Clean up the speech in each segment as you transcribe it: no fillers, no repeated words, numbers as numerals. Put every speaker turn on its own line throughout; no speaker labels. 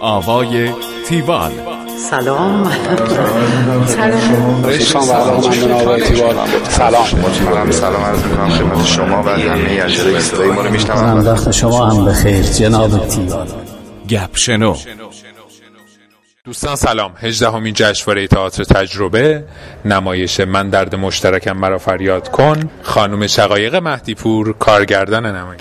آوای تیوال.
سلام.
سلام عرض می‌کنم خدمت شما و همه اجرای صدای ما رو میشنوم.
وقت شما هم بخیر جناب تیوال.
گپ شنو.
دوستان سلام. 18مین جشنواره تئاتر تجربه، نمایش من درد مشترکم مرا فریاد کن، خانم شقایق مهدی پور کارگردان نمایش.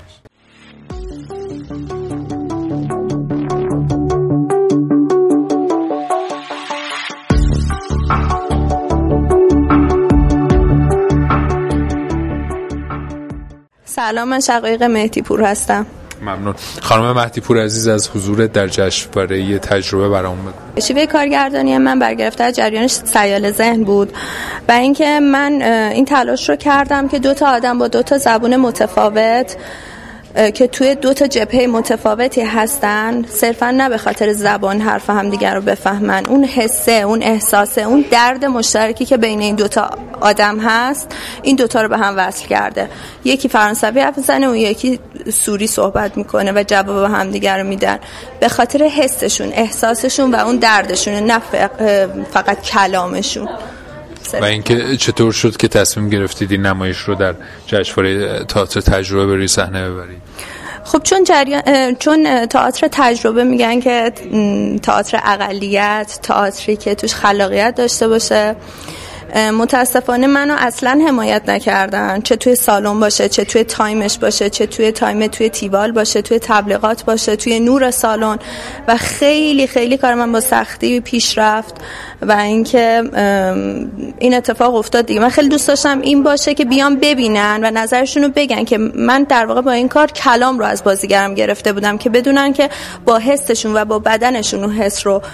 سلام، من شقایق مهدی پور هستم.
ممنون. خانم مهدی پور عزیز، از حضورت در جشنواره تجربه برامون بگو.
شیوه کارگردانی من برگرفته از جریان سیال ذهن بود و اینکه من این تلاش رو کردم که دو تا آدم با دو تا زبون متفاوت که توی دو تا جبهه متفاوتی هستن، صرفا نه به خاطر زبان حرف همدیگر رو بفهمن، اون حسه، اون احساسه، اون درد مشترکی که بین این دو تا آدم هست، این دوتا رو به هم وصل کرده. یکی فرانسوی حرف میزنه، اون یکی سوری صحبت میکنه و جواب به همدیگر رو میدن به خاطر حسشون، احساسشون و اون دردشون، نه فقط کلامشون.
و اینکه چطور شد که تصمیم گرفتید این نمایش رو در جشنواره تئاتر تجربه به روی صحنه ببرید؟
خب چون تئاتر تجربه میگن که تئاتر اقلیت، تئاتری که توش خلاقیت داشته باشه. متاسفانه منو اصلا حمایت نکردن، چه توی سالن باشه، چه توی تایمش باشه، چه توی تایم توی تیوال باشه، توی تبلیغات باشه، توی نور سالن، و خیلی خیلی کار من با سختی پیش رفت و اینکه این اتفاق افتاد دیگه. من خیلی دوست داشتم این باشه که بیان ببینن و نظرشون رو بگن که من در واقع با این کار کلام رو از بازیگرم گرفته بودم، که بدونن که با حسشون و با بدنشون اون حس رو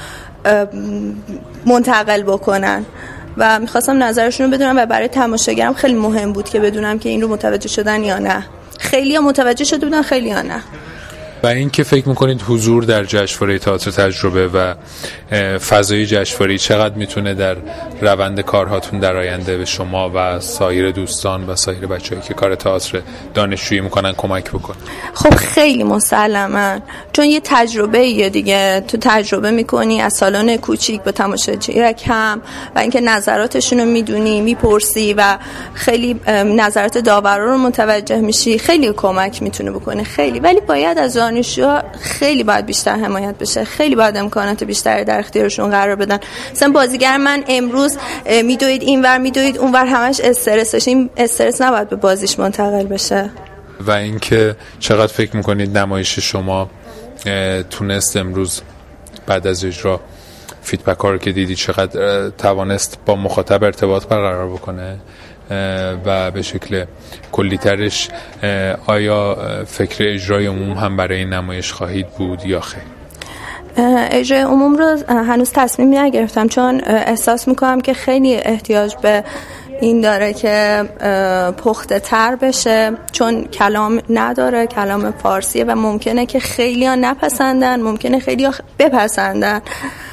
منتقل بکنن و میخواستم نظرشون رو بدونم و برای تماشاگرم خیلی مهم بود که بدونم که این رو متوجه شدن یا نه. خیلی ها متوجه شده بودن، خیلی ها نه.
و اینکه فکر میکنید حضور در جشنواره تئاتر تجربه و فضای جشنواره چقدر میتونه در روند کارهاتون در آینده به شما و سایر دوستان و سایر بچه‌ای که کار تئاتر دانشجویی میکنن کمک بکنه؟
خب خیلی مسلماً، چون یه تجربه دیگه، تو تجربه میکنی از سالن کوچیک با تماشاگر کم و اینکه نظراتشون رو میدونی، میپرسی و خیلی نظرات داورا رو متوجه میشی، خیلی کمک میتونه بکنه خیلی. ولی باید از دانشجوها خیلی باید بیشتر حمایت بشه، خیلی باید امکانات بیشتری در اختیارشون قرار بدن. مثلا بازیگر من امروز میدوید اینور میدوید اونور، همش استرسش، این استرس نباید به بازیش منتقل بشه.
و اینکه چقدر فکر میکنید نمایش شما تونست امروز بعد از اجرا فیدبک ها رو که دیدی چقدر توانست با مخاطب ارتباط برقرار بکنه و به شکل کلی‌ترش آیا فکر اجرای عموم هم برای این نمایش خواهید بود یا خیر؟
اجرای عموم رو هنوز تصمیم نگرفتم، چون احساس میکنم که خیلی احتیاج به این داره که پخته تر بشه، چون کلام نداره، کلام فارسیه و ممکنه که خیلی ها نپسندن، ممکنه خیلی ها بپسندن.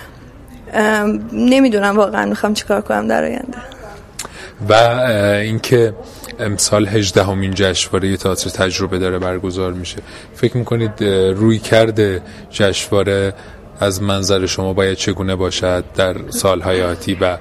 نمیدونم واقعا میخوام چیکار کنم در آینده.
و اینکه امسال 18مین جشنواره تئاتر تجربه داره برگزار میشه، فکر میکنید روی کرده جشنواره از منظر شما باید چگونه باشد در سالهای آتی و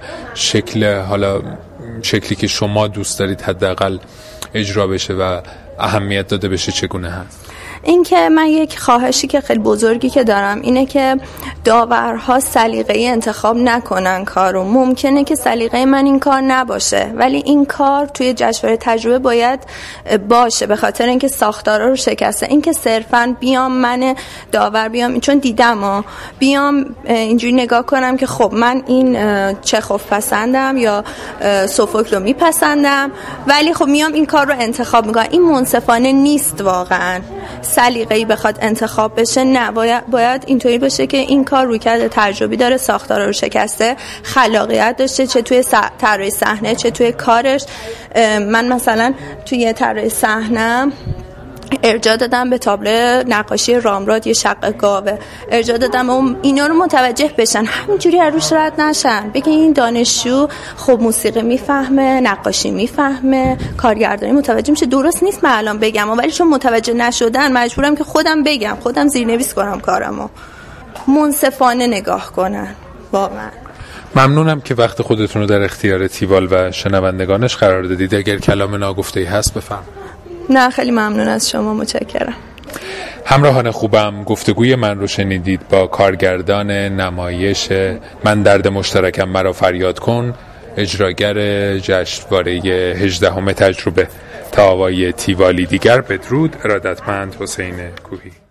شکلی که شما دوست دارید حداقل اجرا بشه و اهمیت داده بشه چگونه هست؟
این که من یک خواهشی که خیلی بزرگی که دارم اینه که داورها سلیقه‌ای انتخاب نکنن کارو. ممکنه که سلیقه من این کار نباشه، ولی این کار توی جشنواره تجربه باید باشه، به خاطر اینکه ساختارا رو شکسته. این که صرفاً بیام من داور بیام، چون دیدم بیام اینجوری نگاه کنم که خب من این چخوف پسندم یا سوفوکل رو میپسندم، ولی خب میام این کار رو انتخاب میکنم، این منصفانه نیست واقعاً. سلیقه‌ای بخواد انتخاب بشه، نه، باید اینطوری باشه که این کار رویکرد تجربی داره، ساختارا رو شکسته، خلاقیت داشته، چه توی طراحی صحنه چه توی کارش. من مثلا توی طراحی صحنه ارجاع دادم به تابلو نقاشی رامراد، یه شق گاوه ارجاع دادم، اینا رو متوجه بشن، همینجوری روش رد نشن، بگن این دانشجو خب موسیقی میفهمه، نقاشی میفهمه، کارگردانی متوجه میشه. درست نیست من الان بگم، ولی چون متوجه نشدن مجبورم که خودم بگم، خودم زیرنویس کنم کارمو. منصفانه نگاه کنن. واقعا
ممنونم که وقت خودتون رو در اختیار تیوال و شنوندگانش قرار دادید. اگر کلام ناگفته‌ای هست بفرمایید.
نه خیلی ممنون از شما، متشکرم.
همراهان خوبم، گفتگوی من رو شنیدید با کارگردان نمایش من درد مشترکم مرا فریاد کن، اجراگر جشنواره 18 تجربه. تا آوای تیوالی دیگر، بدرود. ارادتمند، حسین کوهی.